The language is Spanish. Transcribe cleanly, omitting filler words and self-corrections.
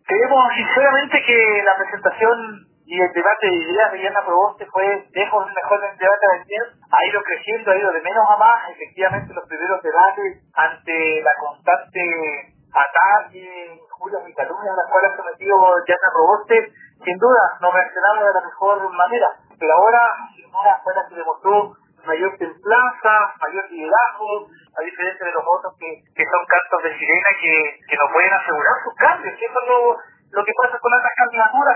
Creemos sinceramente que la presentación y el debate de ideas de Diana Proboste fue lejos el mejor del debate de ayer. Ha ido creciendo, ha ido de menos a más. Efectivamente, los primeros debates ante la constante ataque, injurias y calumnias a las cuales ha sometido Diana Proboste, sin duda no reaccionamos de la mejor manera. Pero ahora, sin duda, fue la que demostró mayor templanza, mayor liderazgo, a diferencia de los otros que son cantos de sirena que no pueden asegurar sus cambios. Eso es lo que pasa con otras candidaturas